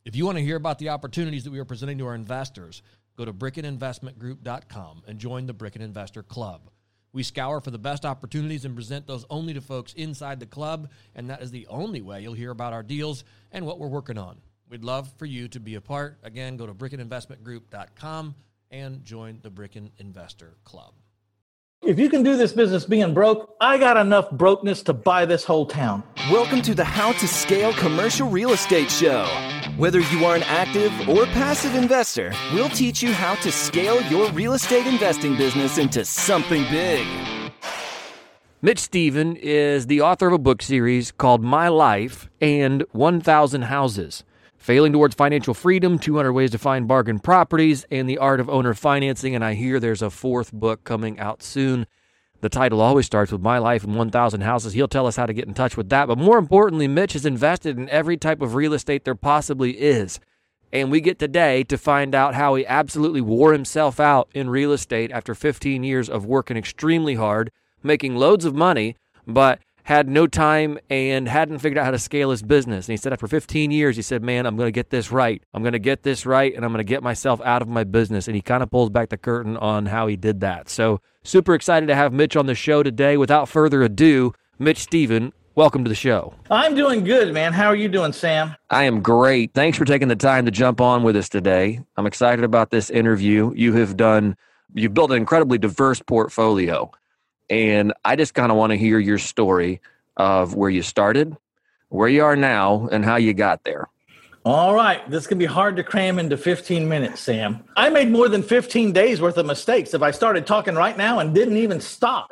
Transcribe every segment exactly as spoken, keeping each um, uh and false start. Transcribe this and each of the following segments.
If you want to hear about the opportunities that we are presenting to our investors, go to Bricken Investment Group dot com and join the Bricken Investor Club. We scour for the best opportunities and present those only to folks inside the club, and that is the only way you'll hear about our deals and what we're working on. We'd love for you to be a part. Again, go to Bricken Investment Group dot com and join the Bricken Investor Club. If you can do this business being broke, I got enough brokenness to buy this whole town. Welcome to the How to Scale Commercial Real Estate Show. Whether you are an active or passive investor, we'll teach you how to scale your real estate investing business into something big. Mitch Stephen is the author of a book series called My Life and one thousand Houses. Failing Towards Financial Freedom, two hundred Ways to Find Bargain Properties, and The Art of Owner Financing. And I hear there's a fourth book coming out soon. The title always starts with My Life and one thousand Houses. He'll tell us how to get in touch with that. But more importantly, Mitch has invested in every type of real estate there possibly is. And we get today to find out how he absolutely wore himself out in real estate after fifteen years of working extremely hard, making loads of money, but had no time and hadn't figured out how to scale his business. And he said after fifteen years, he said, man, I'm going to get this right. I'm going to get this right, and I'm going to get myself out of my business. And he kind of pulls back the curtain on how he did that. So super excited to have Mitch on the show today. Without further ado, Mitch Stephen, welcome to the show. I'm doing good, man. How are you doing, Sam? I am great. Thanks for taking the time to jump on with us today. I'm excited about this interview. You have done, you've built an incredibly diverse portfolio. And I just kind of want to hear your story of where you started, where you are now, and how you got there. All right. This can be hard to cram into fifteen minutes, Sam. I made more than fifteen days worth of mistakes if I started talking right now and didn't even stop.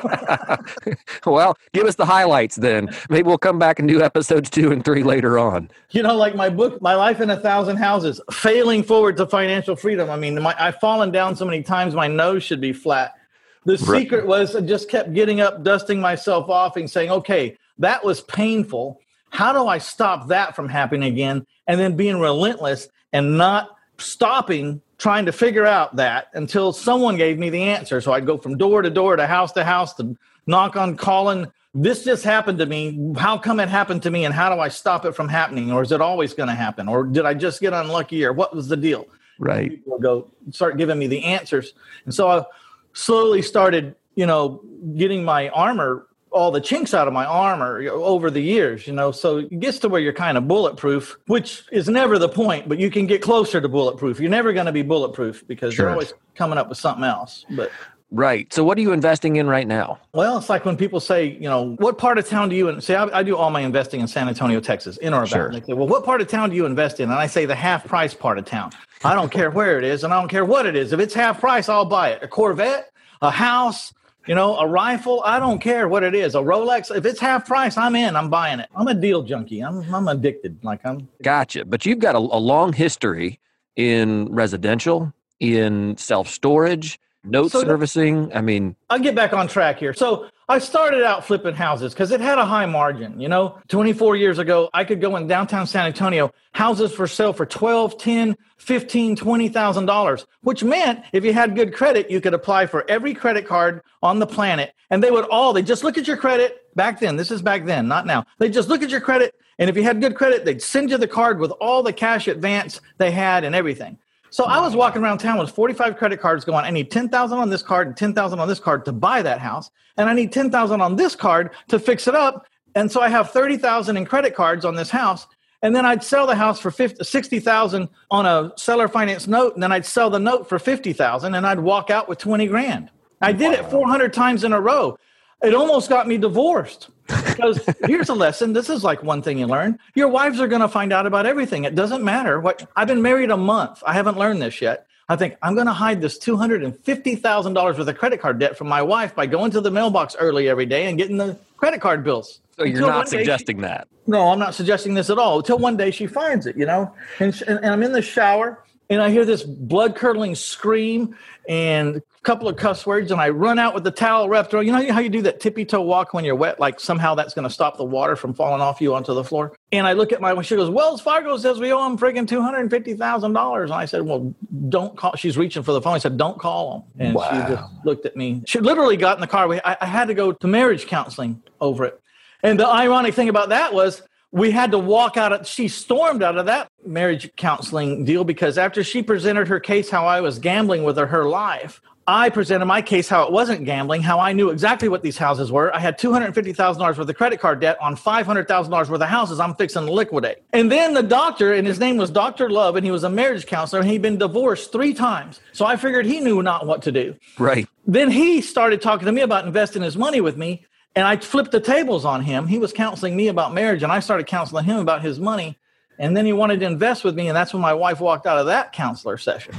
Well, give us the highlights then. Maybe we'll come back and do episodes two and three later on. You know, like my book, My Life in a Thousand Houses, Failing Forward to Financial Freedom. I mean, my, I've fallen down so many times, my nose should be flat. The secret was I just kept getting up, dusting myself off and saying, okay, that was painful. How do I stop that from happening again? And then being relentless and not stopping trying to figure out that until someone gave me the answer. So I'd go from door to door to house to house to knock on calling. This just happened to me. How come it happened to me? And how do I stop it from happening? Or is it always going to happen? Or did I just get unlucky? Or what was the deal? Right. And people would go start giving me the answers. And so I slowly started, you know, getting my armor, all the chinks out of my armor over the years, you know, so it gets to where you're kind of bulletproof, which is never the point, but you can get closer to bulletproof. You're never going to be bulletproof because Sure. you're always coming up with something else. But Right. So what are you investing in right now? well, it's like when people say, you know, what part of town do you, say, I, I do all my investing in San Antonio, Texas, in or about. Sure. And they say, well, what part of town do you invest in? And I say the half price part of town. I don't care where it is, and I don't care what it is. If it's half price, I'll buy it. A Corvette, a house, you know, a rifle, I don't care what it is. A Rolex, if it's half price, I'm in, I'm buying it. I'm a deal junkie. I'm I'm addicted. Like I'm Gotcha. But you've got a, a long history in residential, in self-storage, note So the- servicing. I mean, I'll get back on track here. So I started out flipping houses because it had a high margin. You know, twenty-four years ago, I could go in downtown San Antonio, houses for sale for twelve, ten, fifteen, twenty thousand dollars, which meant if you had good credit, you could apply for every credit card on the planet, and they would all they just look at your credit. Back then, this is back then, not now. They just look at your credit, and if you had good credit, they'd send you the card with all the cash advance they had and everything. So I was walking around town with forty-five credit cards going, I need ten thousand on this card and ten thousand on this card to buy that house. And I need ten thousand on this card to fix it up. And so I have thirty thousand in credit cards on this house. And then I'd sell the house for fifty, sixty thousand on a seller finance note. And then I'd sell the note for fifty thousand and I'd walk out with twenty grand. I did it four hundred times in a row. It almost got me divorced. Because here's a lesson. This is like one thing you learn. Your wives are going to find out about everything. It doesn't matter what. I've been married a month. I haven't learned this yet. I think I'm going to hide this two hundred fifty thousand dollars worth of credit card debt from my wife by going to the mailbox early every day and getting the credit card bills. so you're Until not one day suggesting she, that. No, I'm not suggesting this at all. Until one day she finds it, you know, and, and, and I'm in the shower and I hear this blood curdling scream and a couple of cuss words, and I run out with the towel wrapped around. You know how you do that tippy toe walk when you're wet? Like somehow that's going to stop the water from falling off you onto the floor. And I look at my, she goes, Wells Fargo says we owe them friggin' two hundred fifty thousand dollars. And I said, well, don't call. She's reaching for the phone. I said, don't call them. And Wow. she just looked at me. She literally got in the car. I, I had to go to marriage counseling over it. And the ironic thing about that was we had to walk out of, she stormed out of that marriage counseling deal because after she presented her case how I was gambling with her, her life, I presented my case how it wasn't gambling, how I knew exactly what these houses were. I had two hundred fifty thousand dollars worth of credit card debt on five hundred thousand dollars worth of houses I'm fixing to liquidate. And then the doctor, and his name was Doctor Love, and he was a marriage counselor, and he'd been divorced three times. So I figured he knew not what to do. Right. Then he started talking to me about investing his money with me, and I flipped the tables on him. He was counseling me about marriage, and I started counseling him about his money. And then he wanted to invest with me, and that's when my wife walked out of that counselor session.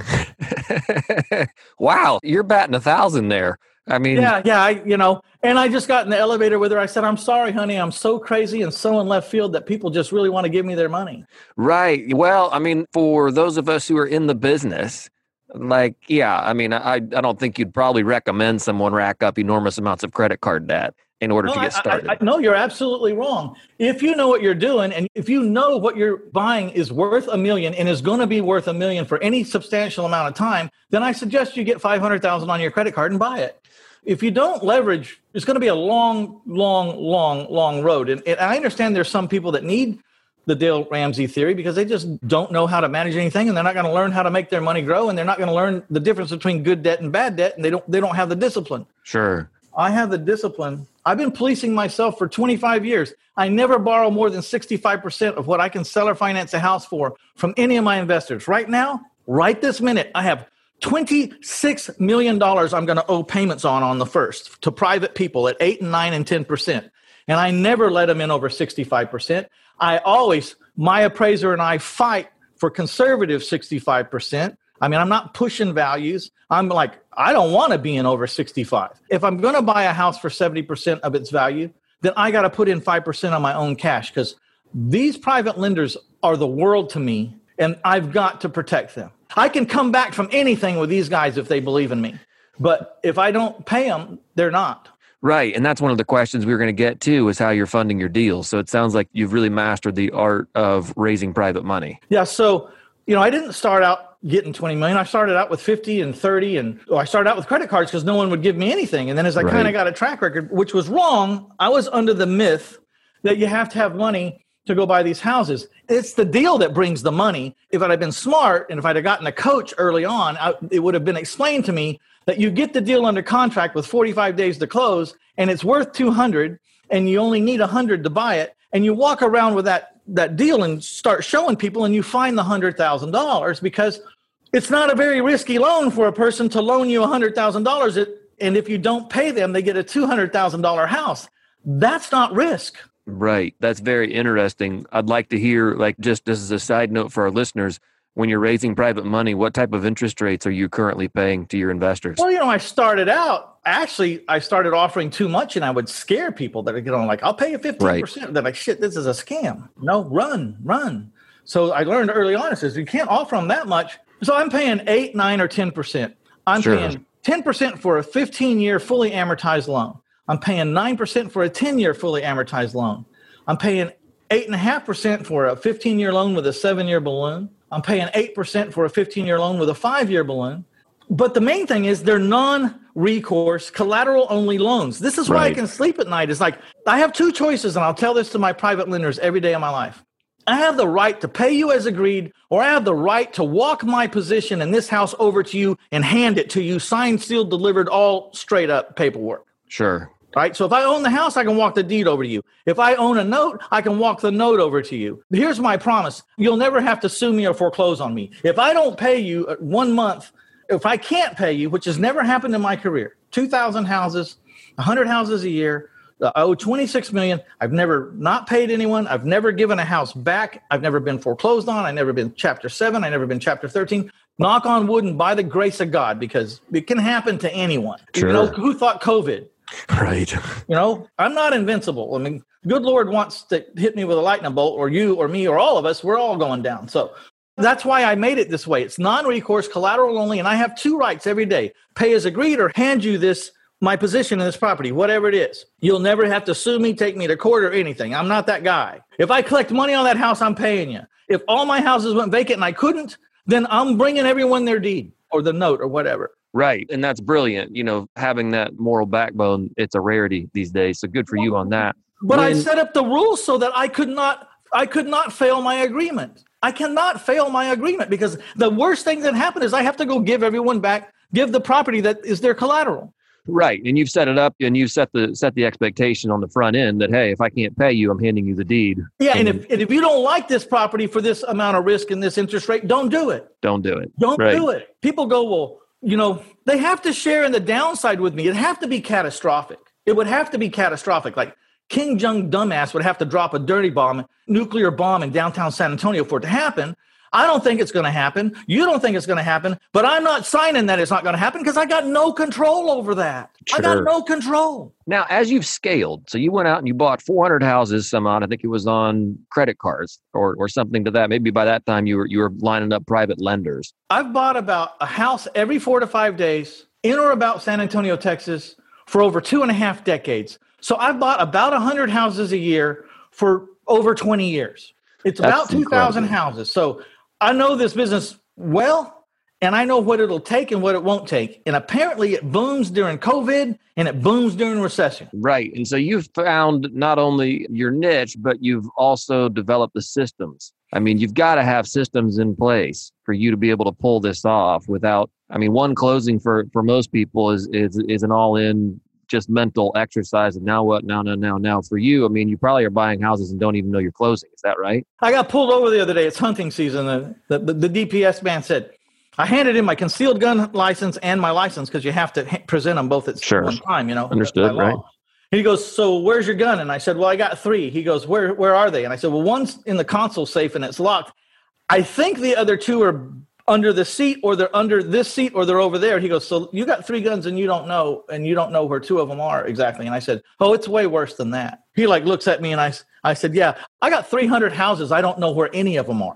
Wow, you're batting a thousand there. I mean, yeah, yeah, I, you know, and I just got in the elevator with her. I said, I'm sorry, honey, I'm so crazy and so in left field that people just really want to give me their money. Right. Well, I mean, for those of us who are in the business, like, yeah, I mean, I, I don't think you'd probably recommend someone rack up enormous amounts of credit card debt in order no, to get started. I, I, no, you're absolutely wrong. If you know what you're doing, and if you know what you're buying is worth a million and is going to be worth a million for any substantial amount of time, then I suggest you get five hundred thousand on your credit card and buy it. If you don't leverage, it's going to be a long, long, long, long road. And, and I understand there's some people that need the Dale Ramsey theory because they just don't know how to manage anything, and they're not going to learn how to make their money grow, and they're not going to learn the difference between good debt and bad debt, and they don't they don't have the discipline. Sure. I have the discipline. I've been policing myself for twenty-five years. I never borrow more than sixty-five percent of what I can sell or finance a house for from any of my investors. Right now, right this minute, I have twenty-six million dollars I'm going to owe payments on on the first to private people at eight and nine and ten percent. And I never let them in over sixty-five percent. I always, my appraiser and I fight for conservative sixty-five percent. I mean, I'm not pushing values. I'm like, I don't want to be in over sixty-five. If I'm going to buy a house for seventy percent of its value, then I got to put in five percent on my own cash because these private lenders are the world to me, and I've got to protect them. I can come back from anything with these guys if they believe in me. But if I don't pay them, they're not. Right. And that's one of the questions we were going to get to is how you're funding your deals. So it sounds like you've really mastered the art of raising private money. Yeah. So, you know, I didn't start out getting twenty million. I started out with fifty and thirty. And well, I started out with credit cards because no one would give me anything. And then as I Right. kind of got a track record, which was wrong, I was under the myth that you have to have money to go buy these houses. It's the deal that brings the money. If I'd have been smart and if I'd have gotten a coach early on, I, it would have been explained to me that you get the deal under contract with forty-five days to close and it's worth two hundred and you only need one hundred to buy it. And you walk around with that, that deal and start showing people and you find the one hundred thousand dollars because it's not a very risky loan for a person to loan you one hundred thousand dollars. And if you don't pay them, they get a two hundred thousand dollars house. That's not risk. Right. That's very interesting. I'd like to hear, like, just this is a side note for our listeners, when you're raising private money, what type of interest rates are you currently paying to your investors? Well, you know, I started out, actually, I started offering too much and I would scare people that are, you know, like, I'll pay you fifteen percent. Right. They're like, shit, this is a scam. No, run, run. So I learned early on, it says, you can't offer them that much. So I'm paying eight, nine, or ten percent. I'm Sure. paying ten percent for a fifteen-year fully amortized loan. I'm paying nine percent for a ten-year fully amortized loan. I'm paying eight point five percent for a fifteen-year loan with a seven-year balloon. I'm paying eight percent for a fifteen-year loan with a five-year balloon. But the main thing is they're non-recourse, collateral-only loans. This is why Right. I can sleep at night. It's like I have two choices, and I'll tell this to my private lenders every day of my life. I have the right to pay you as agreed, or I have the right to walk my position in this house over to you and hand it to you, signed, sealed, delivered, all straight up paperwork. Sure. Right? So if I own the house, I can walk the deed over to you. If I own a note, I can walk the note over to you. Here's my promise. You'll never have to sue me or foreclose on me. If I don't pay you one month, if I can't pay you, which has never happened in my career, two thousand houses, one hundred houses a year, I owe twenty-six million dollars. I've never not paid anyone. I've never given a house back. I've never been foreclosed on. I've never been chapter seven. I've never been chapter thirteen. Knock on wood and by the grace of God, because it can happen to anyone. Sure. You know, who thought COVID? Right. You know, I'm not invincible. I mean, good Lord wants to hit me with a lightning bolt, or you or me or all of us, we're all going down. So that's why I made it this way. It's non-recourse, collateral only, and I have two rights every day. Pay as agreed or hand you this, my position in this property, whatever it is. You'll never have to sue me, take me to court or anything. I'm not that guy. If I collect money on that house, I'm paying you. If all my houses went vacant and I couldn't, then I'm bringing everyone their deed or the note or whatever. Right. And that's brilliant. You know, having that moral backbone, it's a rarity these days. So good for you on that. But When- I set up the rules so that I could not I could not fail my agreement. I cannot fail my agreement because the worst thing that happened is I have to go give everyone back, give the property that is their collateral. Right. And you've set it up and you've set the set the expectation on the front end that, hey, if I can't pay you, I'm handing you the deed. Yeah. And, and if, and if you don't like this property for this amount of risk and this interest rate, don't do it. Don't do it. Don't right. do it. People go, well, you know, they have to share in the downside with me. It'd have to be catastrophic. It would have to be catastrophic. Like King Jong dumbass would have to drop a dirty bomb, nuclear bomb in downtown San Antonio for it to happen. I don't think it's going to happen. You don't think it's going to happen, but I'm not signing that it's not going to happen because I got no control over that. Sure. I got no control. Now, as you've scaled, so you went out and you bought four hundred houses some odd, I think it was on credit cards or or something to that. Maybe by that time you were you were lining up private lenders. I've bought about a house every four to five days in or about San Antonio, Texas for over two and a half decades. So I've bought about one hundred houses a year for over twenty years. It's That's about two thousand houses. So I know this business well, and I know what it'll take and what it won't take. And apparently it booms during COVID and it booms during recession. Right. And so you've found not only your niche, but you've also developed the systems. I mean, you've got to have systems in place for you to be able to pull this off without, I mean, one closing for, for most people is, is, is an all-in just mental exercise of now what, now, now, now, now. For you, I mean, you probably are buying houses and don't even know you're closing. Is that right? I got pulled over the other day. It's hunting season. The, the, the D P S man said, I handed in my concealed gun license and my license because you have to ha- present them both at sure. one time, you know. Understood, right? And he goes, so where's your gun? And I said, well, I got three. He goes, where where are they? And I said, well, one's in the console safe and it's locked. I think the other two are under the seat or they're under this seat or they're over there. He goes, so you got three guns and you don't know, and you don't know where two of them are exactly. And I said, oh, it's way worse than that. He like looks at me and I, I said, yeah, I got three hundred houses. I don't know where any of them are.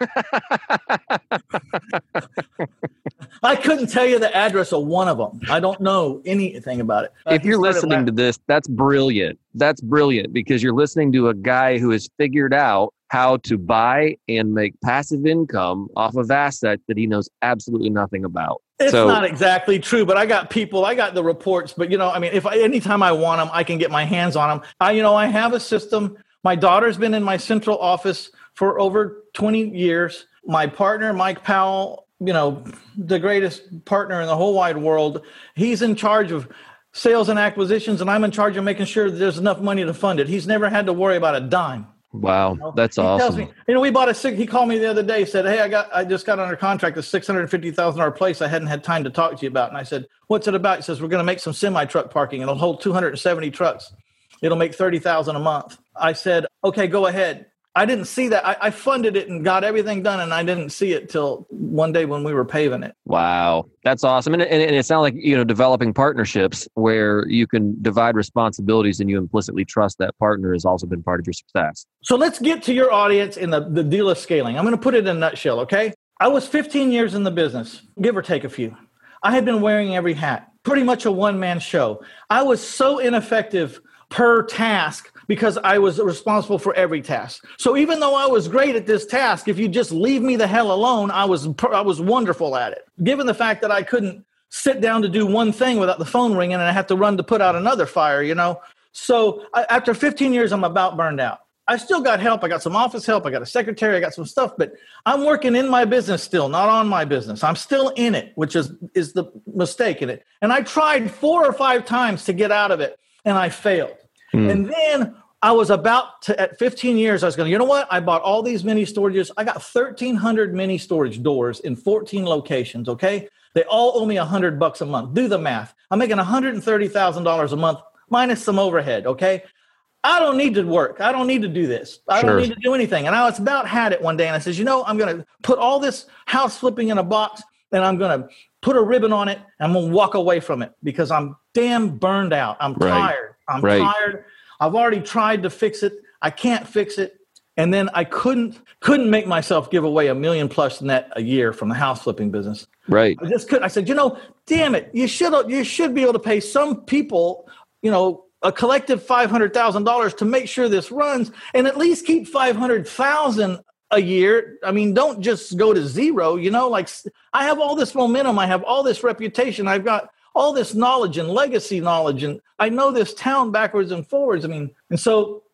I couldn't tell you the address of one of them. I don't know anything about it. Uh, if you're listening laughing. to this, that's brilliant. That's brilliant because you're listening to a guy who has figured out how to buy and make passive income off of assets that he knows absolutely nothing about. It's so, not exactly true, but I got people, I got the reports, but you know, I mean, if I, anytime I want them, I can get my hands on them. I, you know, I have a system. My daughter's been in my central office for over twenty years. My partner, Mike Powell, you know, the greatest partner in the whole wide world. He's in charge of sales and acquisitions, and I'm in charge of making sure that there's enough money to fund it. He's never had to worry about a dime. Wow, you know? that's he awesome. Tells me, you know, we bought a six. He called me the other day. Said, "Hey, I got, I just got under contract a six hundred fifty thousand dollar place. I hadn't had time to talk to you about." And I said, "What's it about?" He says, "We're going to make some semi truck parking. It'll hold two hundred seventy trucks. It'll make thirty thousand a month." I said, "Okay, go ahead." I didn't see that. I, I funded it and got everything done, and I didn't see it till one day when we were paving it. Wow, that's awesome. And, and, and it sounds like, you know, developing partnerships where you can divide responsibilities and you implicitly trust that partner has also been part of your success. So let's get to your audience in the, the deal of scaling. I'm going to put it in a nutshell, okay? I was fifteen years in the business, give or take a few. I had been wearing every hat, pretty much a one-man show. I was so ineffective per task because I was responsible for every task. So even though I was great at this task, if you just leave me the hell alone, I was I was wonderful at it. Given the fact that I couldn't sit down to do one thing without the phone ringing and I had to run to put out another fire, you know. So I, after fifteen years, I'm about burned out. I still got help. I got some office help. I got a secretary. I got some stuff, but I'm working in my business still, not on my business. I'm still in it, which is, is the mistake in it. And I tried four or five times to get out of it, and I failed. Mm. And then I was about to, at fifteen years, I was going, you know what? I bought all these mini storages. I got thirteen hundred mini storage doors in fourteen locations, okay? They all owe me one hundred bucks a month. Do the math. I'm making one hundred thirty thousand dollars a month minus some overhead, okay? I don't need to work. I don't need to do this. I Sure. don't need to do anything. And I was about had it one day, and I says, you know, I'm going to put all this house flipping in a box, and I'm going to put a ribbon on it, and I'm going to walk away from it because I'm damn burned out. I'm Right. tired. I'm Right. tired. I've already tried to fix it. I can't fix it. And then I couldn't couldn't make myself give away a million plus net a year from the house flipping business. Right. I just couldn't. I said, you know, damn it. You should you should be able to pay some people, you know, a collective five hundred thousand dollars to make sure this runs and at least keep five hundred thousand dollars a year. I mean, don't just go to zero, you know, like I have all this momentum. I have all this reputation. I've got all this knowledge and legacy knowledge. And I know this town backwards and forwards. I mean, and so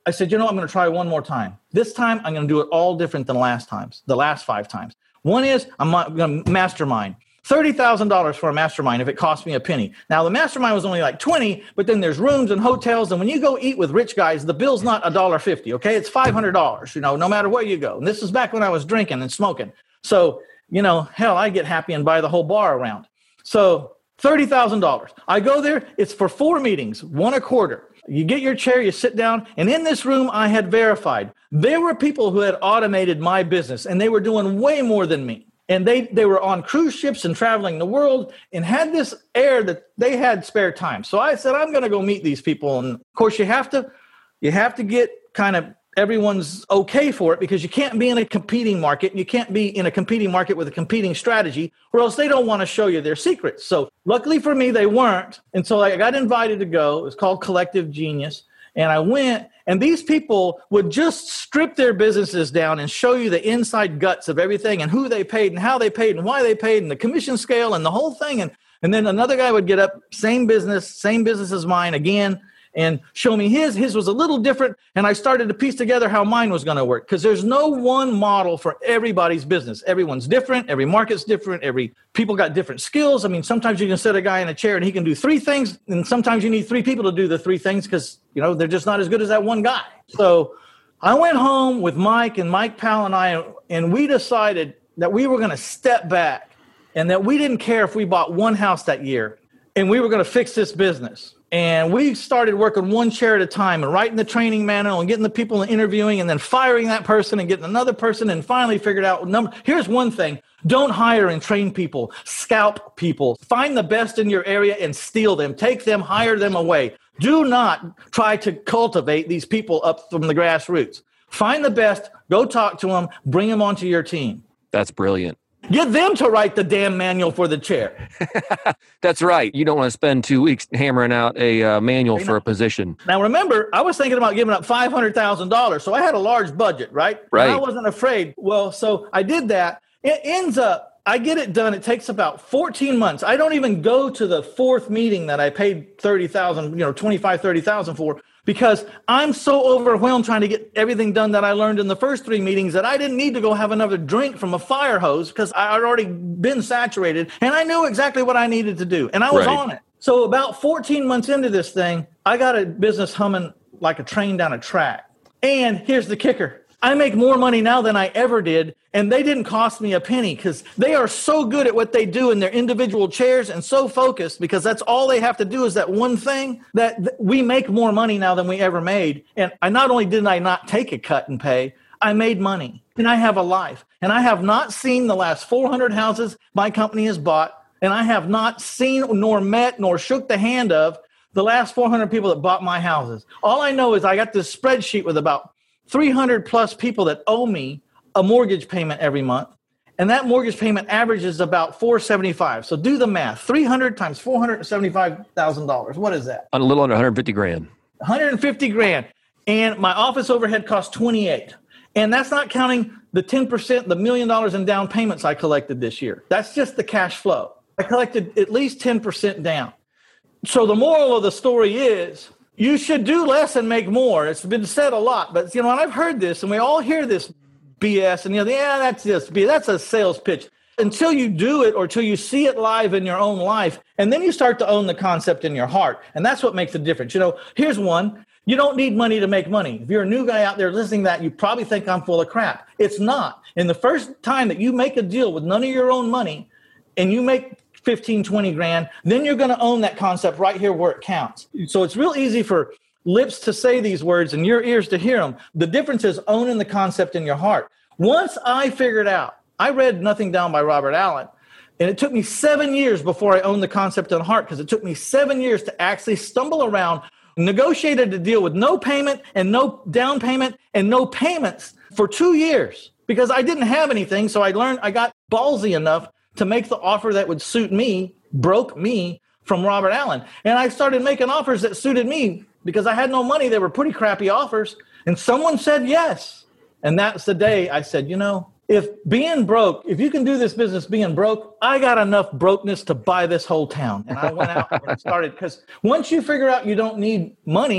I said, you know, I'm going to try one more time. This time, I'm going to do it all different than last times, the last five times. One is I'm going to mastermind. thirty thousand dollars for a mastermind if it cost me a penny. Now, the mastermind was only like twenty, but then there's rooms and hotels. And when you go eat with rich guys, the bill's not one dollar fifty, okay? It's five hundred dollars, you know, no matter where you go. And this is back when I was drinking and smoking. So, you know, hell, I get happy and buy the whole bar around. So thirty thousand dollars. I go there. It's for four meetings, one a quarter. You get your chair, you sit down, and in this room, I had verified. There were people who had automated my business, and they were doing way more than me. And they, they were on cruise ships and traveling the world and had this air that they had spare time. So I said, I'm going to go meet these people. And of course, you have to, you have to get kind of everyone's okay for it, because you can't be in a competing market. You can't be in a competing market with a competing strategy, or else they don't want to show you their secrets. So luckily for me, they weren't. And so I got invited to go. It was called Collective Genius. And I went, and these people would just strip their businesses down and show you the inside guts of everything and who they paid and how they paid and why they paid and the commission scale and the whole thing. And, and then another guy would get up, same business, same business as mine again, and show me his. His was a little different, and I started to piece together how mine was going to work, because there's no one model for everybody's business. Everyone's different. Every market's different. Every people got different skills. I mean, sometimes you can set a guy in a chair and he can do three things, and sometimes you need three people to do the three things because, you know, they're just not as good as that one guy. So I went home with Mike and Mike Powell and I, and we decided that we were going to step back and that we didn't care if we bought one house that year, and we were going to fix this business. And we started working one chair at a time and writing the training manual and getting the people and interviewing and then firing that person and getting another person, and finally figured out number. Here's one thing. Don't hire and train people. Scalp people. Find the best in your area and steal them. Take them, hire them away. Do not try to cultivate these people up from the grassroots. Find the best, go talk to them, bring them onto your team. That's brilliant. Get them to write the damn manual for the chair. That's right. You don't want to spend two weeks hammering out a uh, manual for a position. Now, remember, I was thinking about giving up five hundred thousand dollars, so I had a large budget, right? Right. And I wasn't afraid. Well, so I did that. It ends up, I get it done. It takes about fourteen months. I don't even go to the fourth meeting that I paid thirty thousand dollars, you know, twenty-five, thirty thousand dollars for, because I'm so overwhelmed trying to get everything done that I learned in the first three meetings that I didn't need to go have another drink from a fire hose, because I had already been saturated and I knew exactly what I needed to do. And I was Right. on it. So about fourteen months into this thing, I got a business humming like a train down a track. And here's the kicker. I make more money now than I ever did, and they didn't cost me a penny, because they are so good at what they do in their individual chairs and so focused, because that's all they have to do is that one thing, that th- we make more money now than we ever made. And I not only did I not take a cut and pay, I made money, and I have a life. And I have not seen the last four hundred houses my company has bought, and I have not seen nor met nor shook the hand of the last four hundred people that bought my houses. All I know is I got this spreadsheet with about three hundred plus people that owe me a mortgage payment every month. And that mortgage payment averages about four hundred seventy-five. So do the math. three hundred times four hundred seventy-five thousand dollars. What is that? A little under one hundred fifty grand. one hundred fifty grand. And my office overhead cost twenty-eight. And that's not counting the ten percent, the million dollars in down payments I collected this year. That's just the cash flow. I collected at least ten percent down. So the moral of the story is, you should do less and make more. It's been said a lot, but you know, and I've heard this, and we all hear this B S, and you know, yeah, that's this, that's a sales pitch. Until you do it, or until you see it live in your own life, and then you start to own the concept in your heart, and that's what makes the difference. You know, here's one: you don't need money to make money. If you're a new guy out there listening to that, you probably think I'm full of crap. It's not. And the first time that you make a deal with none of your own money, and you make fifteen, twenty grand, then you're going to own that concept right here where it counts. So it's real easy for lips to say these words and your ears to hear them. The difference is owning the concept in your heart. Once I figured out, I read Nothing Down by Robert Allen, and it took me seven years before I owned the concept in heart, because it took me seven years to actually stumble around, negotiated a deal with no payment and no down payment and no payments for two years because I didn't have anything. So I learned, I got ballsy enough to make the offer that would suit me, broke me, from Robert Allen. And I started making offers that suited me because I had no money. They were pretty crappy offers. And someone said yes. And that's the day I said, you know, if being broke, if you can do this business being broke, I got enough brokenness to buy this whole town. And I went out and started, because once you figure out you don't need money,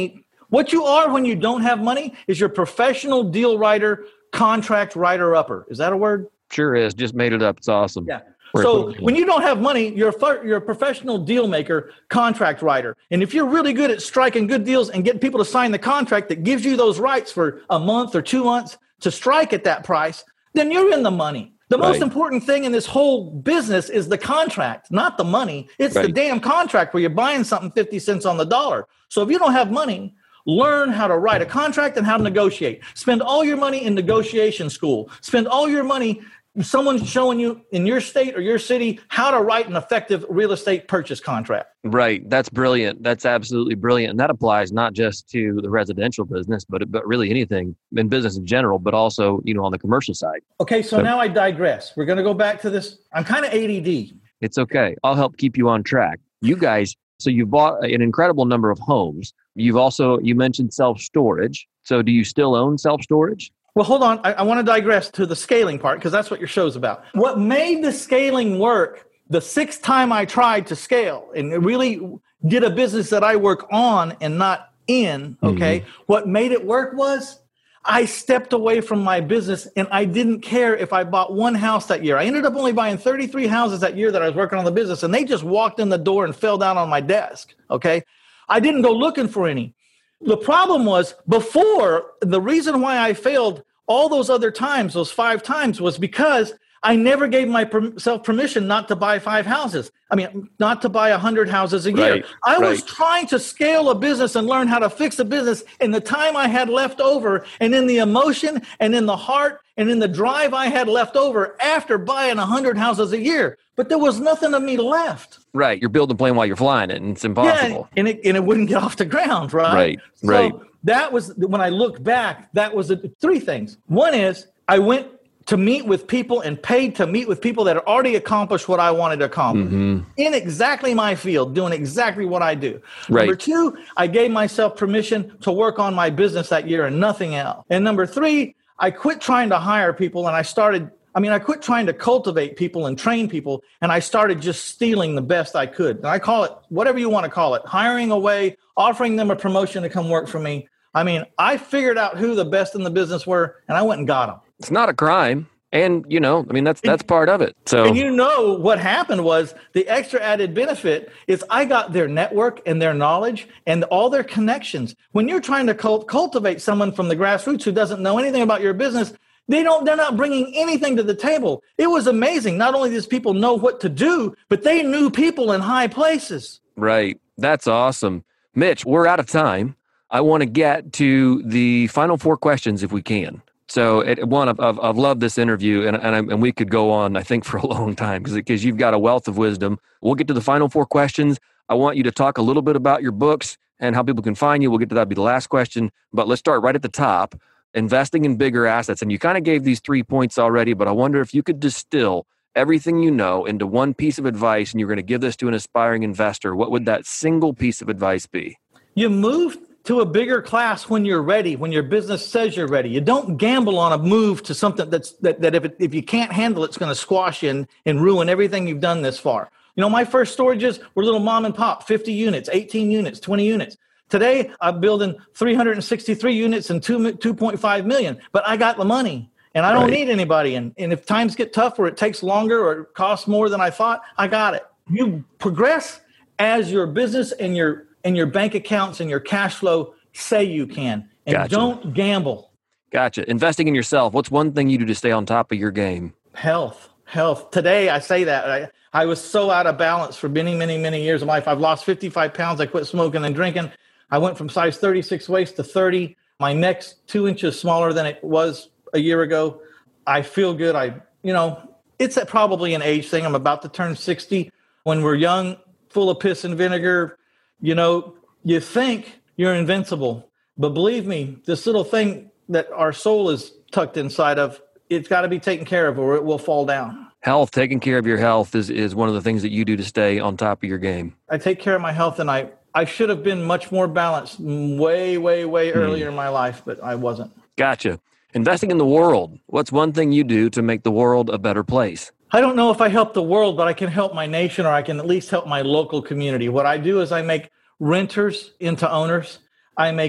What you are when you don't have money is your professional deal writer, contract writer upper. Is that a word? Sure is. Just made it up. It's awesome. Yeah. So when you don't have money, you're a, you're a professional deal maker, contract writer. And if you're really good at striking good deals and getting people to sign the contract that gives you those rights for a month or two months to strike at that price, then you're in the money. The most Right. important thing in this whole business is the contract, not the money. It's the Right. damn contract where you're buying something fifty cents on the dollar. So if you don't have money, learn how to write a contract and how to negotiate. Spend all your money in negotiation school. Spend all your money someone's showing you in your state or your city how to write an effective real estate purchase contract. Right. That's brilliant. That's absolutely brilliant. And that applies not just to the residential business, but but really anything in business in general, but also, you know, on the commercial side. Okay, so, So- now I digress. We're going to go back to this. I'm kind of A D D. It's okay. I'll help keep you on track. You guys, so you've bought an incredible number of homes. You've also, you mentioned self-storage. So do you still own self-storage? Well, hold on. I, I want to digress to the scaling part because that's what your show's about. What made the scaling work the sixth time I tried to scale and really did a business that I work on and not in, okay, mm-hmm. What made it work was I stepped away from my business and I didn't care if I bought one house that year. I ended up only buying thirty-three houses that year that I was working on the business, and they just walked in the door and fell down on my desk, okay? I didn't go looking for any. The problem was before, the reason why I failed all those other times, those five times, was because I never gave myself permission not to buy five houses. I mean, not to buy one hundred houses a year. Right, I right. was trying to scale a business and learn how to fix a business in the time I had left over and in the emotion and in the heart and in the drive I had left over after buying one hundred houses a year. But there was nothing of me left. Right. You're building a plane while you're flying it, and it's impossible. Yeah, and it, and it wouldn't get off the ground, right? Right, so right. That was, when I look back, that was the, three things. One is I went to meet with people and paid to meet with people that had already accomplished what I wanted to accomplish mm-hmm. in exactly my field, doing exactly what I do. Right. Number two, I gave myself permission to work on my business that year and nothing else. And number three, I quit trying to hire people and I started, I mean, I quit trying to cultivate people and train people, and I started just stealing the best I could. And I call it whatever you want to call it, hiring away, offering them a promotion to come work for me. I mean, I figured out who the best in the business were, and I went and got them. It's not a crime. And, you know, I mean, that's that's part of it. So, and you know what happened was the extra added benefit is I got their network and their knowledge and all their connections. When you're trying to cult- cultivate someone from the grassroots who doesn't know anything about your business, they don't, they're not bringing anything to the table. It was amazing. Not only does people know what to do, but they knew people in high places. Right. That's awesome. Mitch, we're out of time. I want to get to the final four questions if we can. So, it, one, I've, I've, I've loved this interview, and and, I, and we could go on, I think, for a long time because because you've got a wealth of wisdom. We'll get to the final four questions. I want you to talk a little bit about your books and how people can find you. We'll get to that. That'll be the last question. But let's start right at the top, investing in bigger assets. And you kind of gave these three points already, but I wonder if you could distill everything you know into one piece of advice, and you're going to give this to an aspiring investor. What would that single piece of advice be? You move to a bigger class when you're ready, when your business says you're ready. You don't gamble on a move to something that's that, that if it, if you can't handle it, it's going to squash you and, and ruin everything you've done this far. You know, my first storages were little mom and pop, fifty units, eighteen units, twenty units. Today, I'm building three hundred sixty-three units and two, two point five million, but I got the money and I don't Right. need anybody. And, and if times get tough or it takes longer or it costs more than I thought, I got it. You progress as your business and your and your bank accounts and your cash flow say you can. And Gotcha. Don't gamble. Gotcha. Investing in yourself. What's one thing you do to stay on top of your game? Health, health. Today, I say that. I, I was so out of balance for many, many, many years of life. I've lost fifty-five pounds. I quit smoking and drinking. I went from size thirty-six waist to thirty. My neck's two inches smaller than it was a year ago. I feel good. I, you know, it's a, probably an age thing. I'm about to turn sixty. When we're young, full of piss and vinegar, you know, you think you're invincible. But believe me, this little thing that our soul is tucked inside of, it's got to be taken care of or it will fall down. Health, taking care of your health is, is one of the things that you do to stay on top of your game. I take care of my health, and I, I should have been much more balanced way, way, way earlier in my life, but I wasn't. Gotcha. Investing in the world. What's one thing you do to make the world a better place? I don't know if I help the world, but I can help my nation, or I can at least help my local community. What I do is I make renters into owners. I make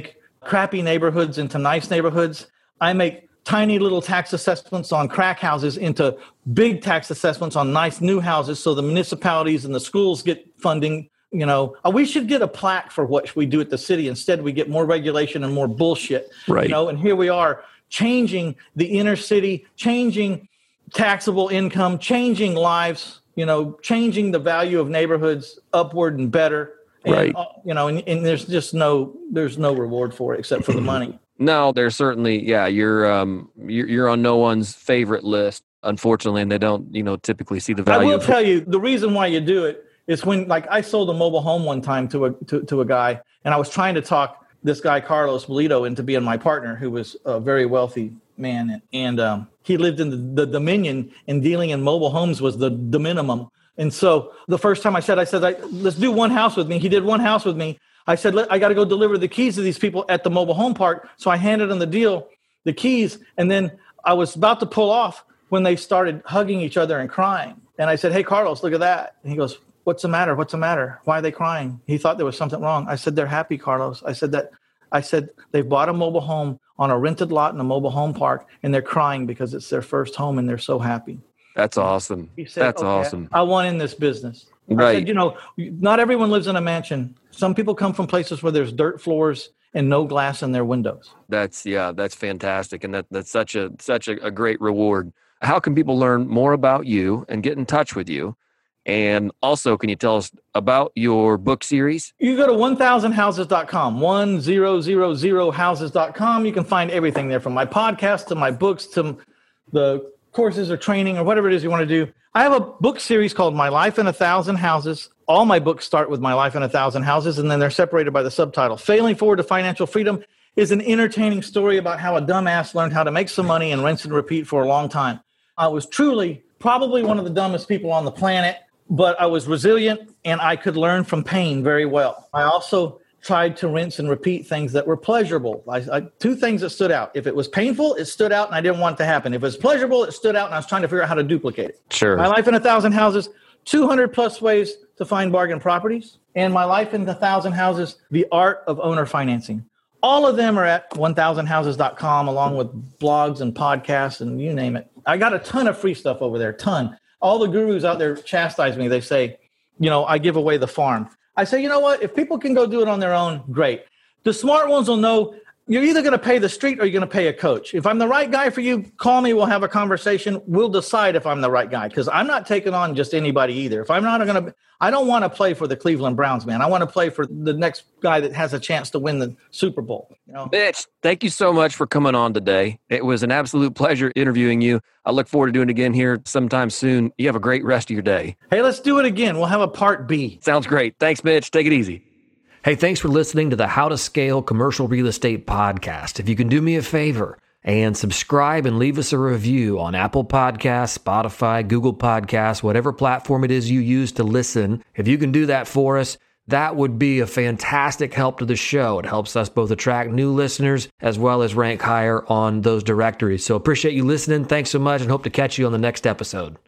crappy neighborhoods into nice neighborhoods. I make tiny little tax assessments on crack houses into big tax assessments on nice new houses, so the municipalities and the schools get funding. You know, we should get a plaque for what we do at the city. Instead, we get more regulation and more bullshit. Right. You know, and here we are changing the inner city, changing taxable income, changing lives, you know, changing the value of neighborhoods upward and better. And, right. uh, you know, and, and there's just no, there's no reward for it except for the money. No, there's certainly, yeah, you're, um, you're, you're on no one's favorite list, unfortunately, and they don't, you know, typically see the value. I will of tell you, the reason why you do it is when, like, I sold a mobile home one time to a, to, to a guy, and I was trying to talk this guy, Carlos Bolito, into being my partner, who was a very wealthy man. And, and um, he lived in the, the Dominion, and dealing in mobile homes was the, the minimum. And so the first time I said, I said, I, let's do one house with me. He did one house with me. I said, I got to go deliver the keys to these people at the mobile home park. So I handed them the deal, the keys. And then I was about to pull off when they started hugging each other and crying. And I said, hey, Carlos, look at that. And he goes, what's the matter? What's the matter? Why are they crying? He thought there was something wrong. I said, they're happy, Carlos. I said that. I said, they've bought a mobile home on a rented lot in a mobile home park, and they're crying because it's their first home and they're so happy. That's awesome. He said, That's okay, awesome. I want in this business. Right. I said, you know, not everyone lives in a mansion. Some people come from places where there's dirt floors and no glass in their windows. That's, yeah, that's fantastic. And that, that's such a, such a, a great reward. How can people learn more about you and get in touch with you? And also, can you tell us about your book series? You go to one thousand houses dot com, one thousand houses dot com. You can find everything there, from my podcast to my books to the courses or training or whatever it is you want to do. I have a book series called My Life in a Thousand Houses. All my books start with My Life in a Thousand Houses, and then they're separated by the subtitle. Failing Forward to Financial Freedom is an entertaining story about how a dumbass learned how to make some money and rinse and repeat for a long time. I was truly probably one of the dumbest people on the planet, but I was resilient and I could learn from pain very well. I also tried to rinse and repeat things that were pleasurable. I, I, two things that stood out. If it was painful, it stood out and I didn't want it to happen. If it was pleasurable, it stood out and I was trying to figure out how to duplicate it. Sure. My Life in a Thousand Houses, two hundred plus ways to find bargain properties. And My Life in a Thousand Houses, The Art of Owner Financing. All of them are at one thousand houses dot com, along with blogs and podcasts and you name it. I got a ton of free stuff over there, ton. All the gurus out there chastise me. They say, you know, I give away the farm. I say, you know what? If people can go do it on their own, great. The smart ones will know you're either going to pay the street or you're going to pay a coach. If I'm the right guy for you, call me. We'll have a conversation. We'll decide if I'm the right guy, because I'm not taking on just anybody either. If I'm not going to, I don't want to play for the Cleveland Browns, man. I want to play for the next guy that has a chance to win the Super Bowl. You know? Mitch, thank you so much for coming on today. It was an absolute pleasure interviewing you. I look forward to doing it again here sometime soon. You have a great rest of your day. Hey, let's do it again. We'll have a part B. Sounds great. Thanks, Mitch. Take it easy. Hey, thanks for listening to the How to Scale Commercial Real Estate podcast. If you can do me a favor and subscribe and leave us a review on Apple Podcasts, Spotify, Google Podcasts, whatever platform it is you use to listen, if you can do that for us, that would be a fantastic help to the show. It helps us both attract new listeners as well as rank higher on those directories. So appreciate you listening. Thanks so much and hope to catch you on the next episode.